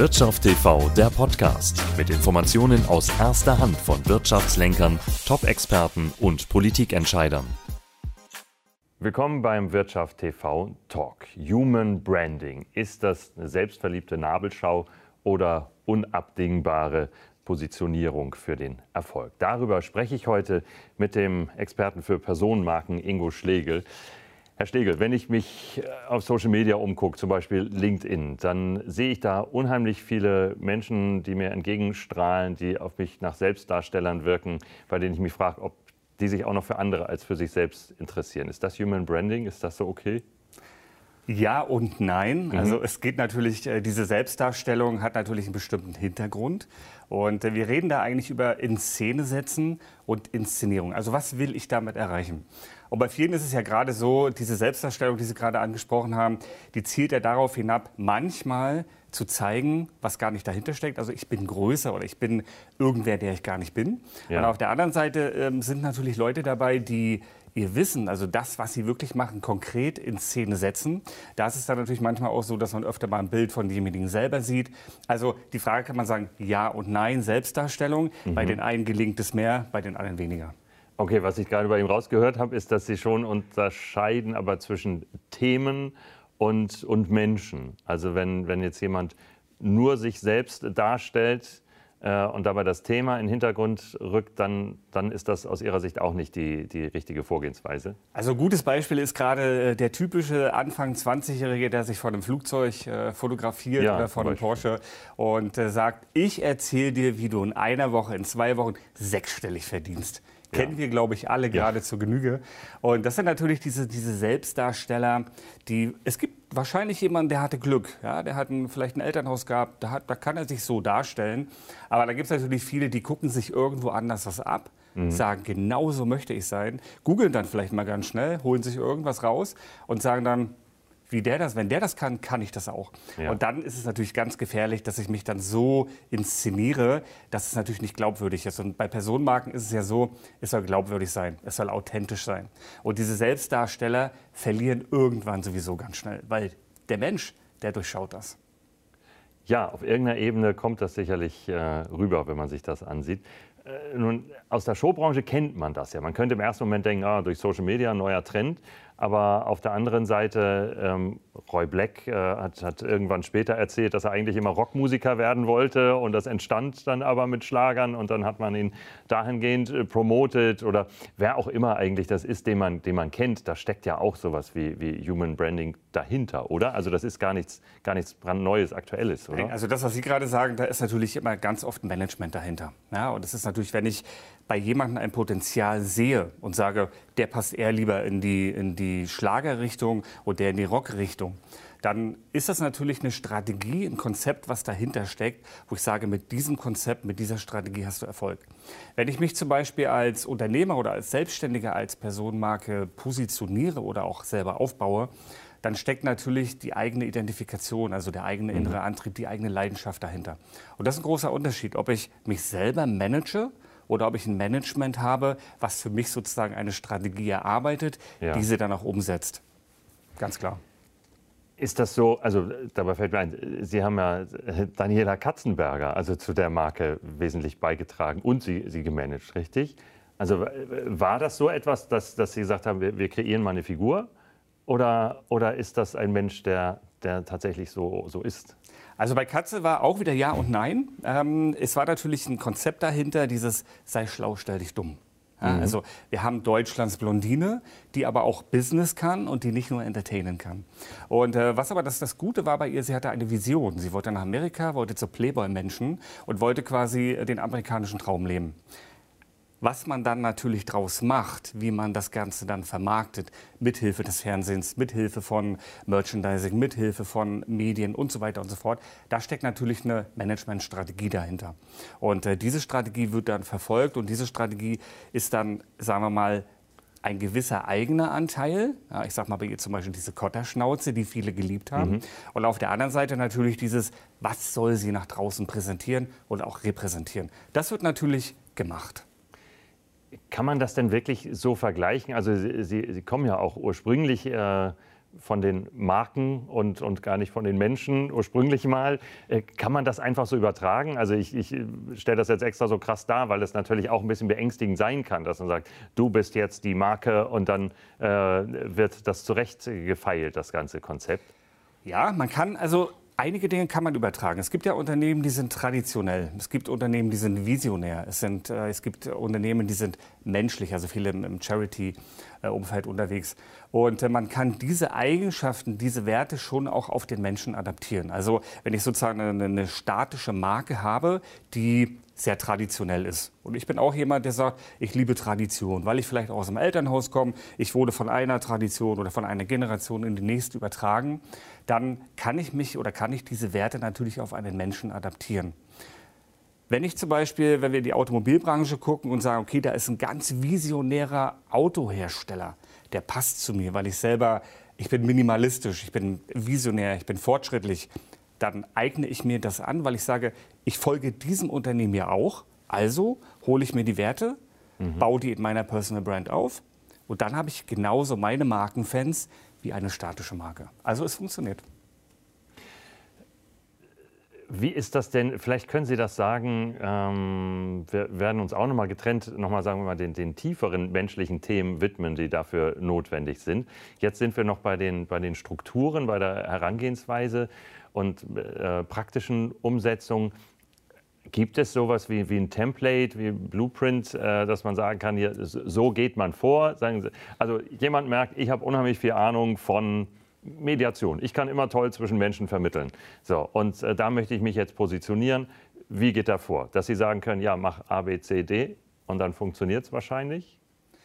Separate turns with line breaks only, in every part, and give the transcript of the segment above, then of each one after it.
Wirtschaft TV, der Podcast mit Informationen aus erster Hand von Wirtschaftslenkern, Top-Experten und Politikentscheidern. Willkommen beim Wirtschaft TV Talk. Human Branding. Ist das eine selbstverliebte Nabelschau oder unabdingbare Positionierung für den Erfolg? Darüber spreche ich heute mit dem Experten für Personenmarken Ingo Schlegel. Herr Schlegel, wenn ich mich auf Social Media umgucke, zum Beispiel LinkedIn, dann sehe ich da unheimlich viele Menschen, die mir entgegenstrahlen, die auf mich nach Selbstdarstellern wirken, bei denen ich mich frage, ob die sich auch noch für andere als für sich selbst interessieren. Ist das Human Branding? Ist das so okay?
Ja und nein. Also es geht natürlich, diese Selbstdarstellung hat natürlich einen bestimmten Hintergrund. Und wir reden da eigentlich über In-Szene-Setzen und Inszenierung. Also was will ich damit erreichen? Und bei vielen ist es ja gerade so, diese Selbstdarstellung, die Sie gerade angesprochen haben, die zielt ja darauf hinab, manchmal zu zeigen, was gar nicht dahinter steckt. Also ich bin größer oder ich bin irgendwer, der ich gar nicht bin. Ja. Und auf der anderen Seite sind natürlich Leute dabei, die ihr Wissen, also das, was sie wirklich machen, konkret in Szene setzen. Da ist es dann natürlich manchmal auch so, dass man öfter mal ein Bild von demjenigen selber sieht. Also die Frage kann man sagen, ja und nein, Selbstdarstellung. Bei den einen gelingt es mehr, bei den anderen weniger.
Okay, was ich gerade bei ihm rausgehört habe, ist, dass Sie schon unterscheiden, aber zwischen Themen und Menschen. Also wenn jetzt jemand nur sich selbst darstellt und dabei das Thema in den Hintergrund rückt, dann ist das aus Ihrer Sicht auch nicht die richtige Vorgehensweise.
Also ein gutes Beispiel ist gerade der typische Anfang 20-Jährige, der sich vor einem Flugzeug fotografiert oder vor einem Porsche und sagt, ich erzähle dir, wie du in einer Woche, in 2 Wochen sechsstellig verdienst. Kennen wir, glaube ich, alle gerade zur Genüge. Und das sind natürlich diese Selbstdarsteller, es gibt wahrscheinlich jemanden, der hatte Glück. Ja, der hat vielleicht ein Elternhaus gehabt, da kann er sich so darstellen. Aber da gibt es natürlich viele, die gucken sich irgendwo anders was ab, sagen, genau so möchte ich sein, googeln dann vielleicht mal ganz schnell, holen sich irgendwas raus und sagen dann, wenn der das kann, kann ich das auch. Ja. Und dann ist es natürlich ganz gefährlich, dass ich mich dann so inszeniere, dass es natürlich nicht glaubwürdig ist. Und bei Personenmarken ist es ja so, es soll glaubwürdig sein, es soll authentisch sein. Und diese Selbstdarsteller verlieren irgendwann sowieso ganz schnell, weil der Mensch, der durchschaut das.
Ja, auf irgendeiner Ebene kommt das sicherlich rüber, wenn man sich das ansieht. Nun, aus der Showbranche kennt man das ja. Man könnte im ersten Moment denken, durch Social Media ein neuer Trend. Aber auf der anderen Seite, Roy Black hat irgendwann später erzählt, dass er eigentlich immer Rockmusiker werden wollte. Und das entstand dann aber mit Schlagern. Und dann hat man ihn dahingehend promotet. Oder wer auch immer eigentlich das ist, den man kennt. Da steckt ja auch sowas wie Human Branding dahinter, oder? Also das ist gar nichts brandneues, Aktuelles, oder?
Also das, was Sie gerade sagen, da ist natürlich immer ganz oft ein Management dahinter. Ja, und das ist natürlich, wenn ich bei jemandem ein Potenzial sehe und sage, der passt eher lieber in die Schlagerrichtung und der in die Rockrichtung, dann ist das natürlich eine Strategie, ein Konzept, was dahinter steckt, wo ich sage, mit diesem Konzept, mit dieser Strategie hast du Erfolg. Wenn ich mich zum Beispiel als Unternehmer oder als Selbstständiger, als Personenmarke positioniere oder auch selber aufbaue, dann steckt natürlich die eigene Identifikation, also der eigene innere Antrieb, die eigene Leidenschaft dahinter. Und das ist ein großer Unterschied, ob ich mich selber manage oder ob ich ein Management habe, was für mich sozusagen eine Strategie erarbeitet, diese dann auch umsetzt. Ganz klar.
Ist das so, also dabei fällt mir ein, Sie haben ja Daniela Katzenberger, also zu der Marke wesentlich beigetragen und sie gemanagt, richtig? Also war das so etwas, dass Sie gesagt haben, wir kreieren mal eine Figur? Oder ist das ein Mensch, der tatsächlich so ist?
Also bei Katze war auch wieder Ja und Nein. Es war natürlich ein Konzept dahinter, dieses sei schlau, stell dich dumm. Ja, also wir haben Deutschlands Blondine, die aber auch Business kann und die nicht nur entertainen kann. Und was aber das Gute war bei ihr, sie hatte eine Vision. Sie wollte nach Amerika, wollte zu Playboy-Menschen und wollte quasi den amerikanischen Traum leben. Was man dann natürlich draus macht, wie man das Ganze dann vermarktet, mithilfe des Fernsehens, mithilfe von Merchandising, mithilfe von Medien und so weiter und so fort, da steckt natürlich eine Managementstrategie dahinter. Und diese Strategie wird dann verfolgt und diese Strategie ist dann, sagen wir mal, ein gewisser eigener Anteil. Ja, ich sag mal bei ihr zum Beispiel diese Kotterschnauze, die viele geliebt haben. Und auf der anderen Seite natürlich dieses, was soll sie nach draußen präsentieren und auch repräsentieren. Das wird natürlich gemacht.
Kann man das denn wirklich so vergleichen? Also Sie kommen ja auch ursprünglich von den Marken und gar nicht von den Menschen ursprünglich mal. Kann man das einfach so übertragen? Also ich stelle das jetzt extra so krass dar, weil es natürlich auch ein bisschen beängstigend sein kann, dass man sagt, du bist jetzt die Marke und dann wird das zurechtgefeilt, das ganze Konzept.
Ja, man kann einige Dinge kann man übertragen. Es gibt ja Unternehmen, die sind traditionell. Es gibt Unternehmen, die sind visionär. Es gibt Unternehmen, die sind menschlich, also viele im Charity-Umfeld unterwegs. Und man kann diese Eigenschaften, diese Werte schon auch auf den Menschen adaptieren. Also wenn ich sozusagen eine statische Marke habe, die sehr traditionell ist. Und ich bin auch jemand, der sagt, ich liebe Tradition, weil ich vielleicht auch aus dem Elternhaus komme. Ich wurde von einer Tradition oder von einer Generation in die nächste übertragen. Dann kann ich diese Werte natürlich auf einen Menschen adaptieren. Wenn ich zum Beispiel, wenn wir in die Automobilbranche gucken und sagen, okay, da ist ein ganz visionärer Autohersteller, der passt zu mir, weil ich bin minimalistisch, ich bin visionär, ich bin fortschrittlich, dann eigne ich mir das an, weil ich sage, ich folge diesem Unternehmen ja auch. Also hole ich mir die Werte, baue die in meiner Personal Brand auf und dann habe ich genauso meine Markenfans wie eine statische Marke. Also es funktioniert.
Wie ist das denn? Vielleicht können Sie das sagen. Wir werden uns auch nochmal getrennt, sagen wir mal, den tieferen menschlichen Themen widmen, die dafür notwendig sind. Jetzt sind wir noch bei den Strukturen, bei der Herangehensweise und praktischen Umsetzung. Gibt es sowas wie ein Template, wie ein Blueprint, dass man sagen kann, hier, so geht man vor? Sagen Sie, also jemand merkt, ich habe unheimlich viel Ahnung von Mediation. Ich kann immer toll zwischen Menschen vermitteln. So, und da möchte ich mich jetzt positionieren. Wie geht er vor? Dass Sie sagen können, ja, mach A, B, C, D und dann funktioniert es wahrscheinlich?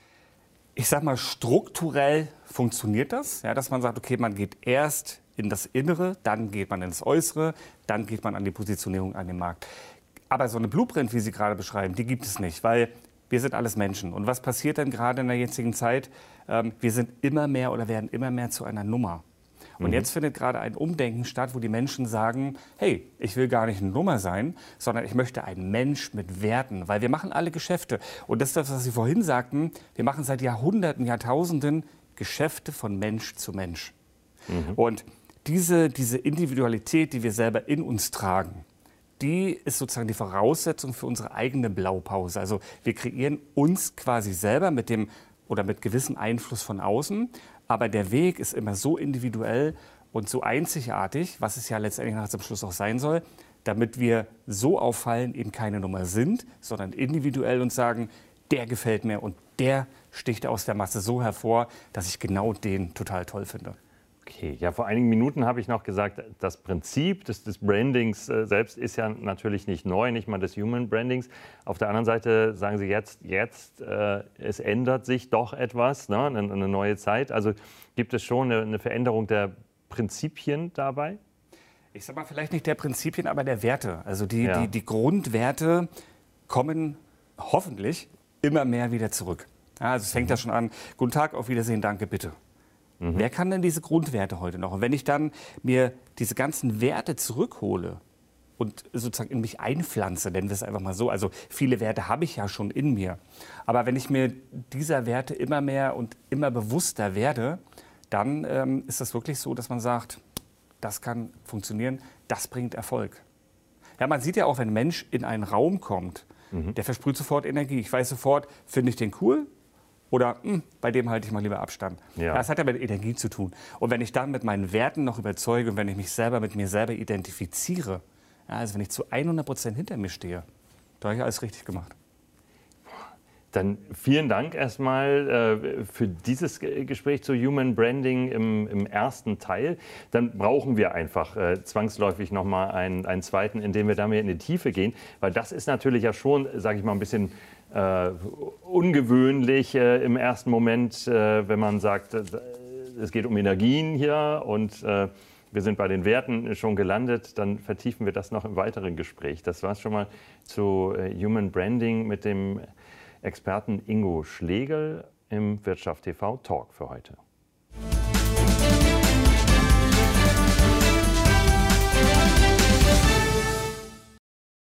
Ich sag mal, strukturell funktioniert das. Ja, dass man sagt, okay, man geht erst in das Innere, dann geht man ins Äußere, dann geht man an die Positionierung an den Markt. Aber so eine Blueprint, wie Sie gerade beschreiben, die gibt es nicht, weil wir sind alles Menschen. Und was passiert denn gerade in der jetzigen Zeit? Wir sind immer mehr oder werden immer mehr zu einer Nummer. Und jetzt findet gerade ein Umdenken statt, wo die Menschen sagen, hey, ich will gar nicht eine Nummer sein, sondern ich möchte ein Mensch mit Werten, weil wir machen alle Geschäfte. Und das ist das, was Sie vorhin sagten, wir machen seit Jahrhunderten, Jahrtausenden Geschäfte von Mensch zu Mensch. Und diese Individualität, die wir selber in uns tragen, die ist sozusagen die Voraussetzung für unsere eigene Blaupause. Also wir kreieren uns quasi selber mit gewissem Einfluss von außen. Aber der Weg ist immer so individuell und so einzigartig, was es ja letztendlich nach zum Schluss auch sein soll, damit wir so auffallen, eben keine Nummer sind, sondern individuell und sagen, der gefällt mir und der sticht aus der Masse so hervor, dass ich genau den total toll finde.
Okay, ja, vor einigen Minuten habe ich noch gesagt, das Prinzip des Brandings selbst ist ja natürlich nicht neu, nicht mal des Human Brandings. Auf der anderen Seite sagen Sie jetzt es ändert sich doch etwas, ne, eine neue Zeit. Also gibt es schon eine Veränderung der Prinzipien dabei?
Ich sage mal, vielleicht nicht der Prinzipien, aber der Werte. Also die Grundwerte kommen hoffentlich immer mehr wieder zurück. Ja, also es fängt ja schon an, guten Tag, auf Wiedersehen, danke, bitte. Wer kann denn diese Grundwerte heute noch? Und wenn ich dann mir diese ganzen Werte zurückhole und sozusagen in mich einpflanze, nennen wir es einfach mal so, also viele Werte habe ich ja schon in mir, aber wenn ich mir dieser Werte immer mehr und immer bewusster werde, dann ist das wirklich so, dass man sagt, das kann funktionieren, das bringt Erfolg. Ja, man sieht ja auch, wenn ein Mensch in einen Raum kommt, der versprüht sofort Energie. Ich weiß sofort, finde ich den cool? Oder bei dem halte ich mal lieber Abstand. Ja. Das hat ja mit Energie zu tun. Und wenn ich dann mit meinen Werten noch überzeuge und wenn ich mich selber mit mir selber identifiziere, ja, also wenn ich zu 100% hinter mir stehe, da habe ich alles richtig gemacht.
Dann vielen Dank erstmal für dieses Gespräch zu Human Branding im ersten Teil. Dann brauchen wir einfach zwangsläufig noch mal einen zweiten, in dem wir da mehr in die Tiefe gehen. Weil das ist natürlich ja schon, sage ich mal, ein bisschen ungewöhnlich im ersten Moment, wenn man sagt, es geht um Energien hier und wir sind bei den Werten schon gelandet, dann vertiefen wir das noch im weiteren Gespräch. Das war es schon mal zu Human Branding mit dem Experten Ingo Schlegel im Wirtschaft TV Talk für heute.